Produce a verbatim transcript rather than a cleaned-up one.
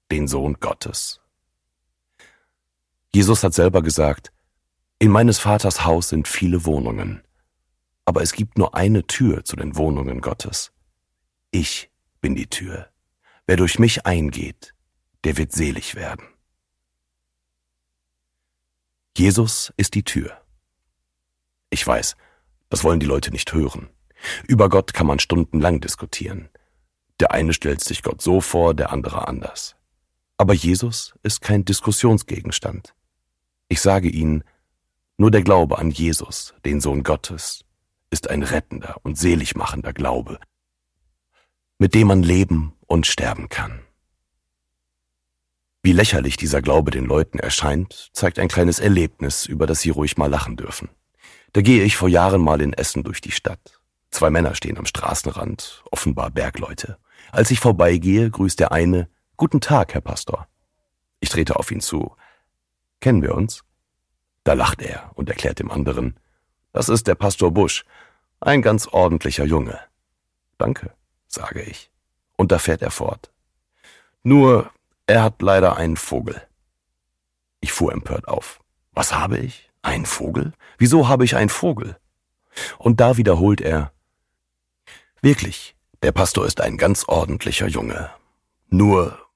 den Sohn Gottes. Jesus hat selber gesagt, in meines Vaters Haus sind viele Wohnungen, aber es gibt nur eine Tür zu den Wohnungen Gottes. Ich bin die Tür. Wer durch mich eingeht, der wird selig werden. Jesus ist die Tür. Ich weiß, das wollen die Leute nicht hören. Über Gott kann man stundenlang diskutieren. Der eine stellt sich Gott so vor, der andere anders. Aber Jesus ist kein Diskussionsgegenstand. Ich sage Ihnen, nur der Glaube an Jesus, den Sohn Gottes, ist ein rettender und seligmachender Glaube, mit dem man leben und sterben kann. Wie lächerlich dieser Glaube den Leuten erscheint, zeigt ein kleines Erlebnis, über das sie ruhig mal lachen dürfen. Da gehe ich vor Jahren mal in Essen durch die Stadt. Zwei Männer stehen am Straßenrand, offenbar Bergleute. Als ich vorbeigehe, grüßt der eine, »Guten Tag, Herr Pastor.« Ich trete auf ihn zu. »Kennen wir uns?« Da lacht er und erklärt dem anderen, »Das ist der Pastor Busch, ein ganz ordentlicher Junge.« »Danke«, sage ich. Und da fährt er fort. »Nur, er hat leider einen Vogel.« Ich fuhr empört auf. »Was habe ich? Einen Vogel? Wieso habe ich einen Vogel?« Und da wiederholt er, »Wirklich, der Pastor ist ein ganz ordentlicher Junge. Nur,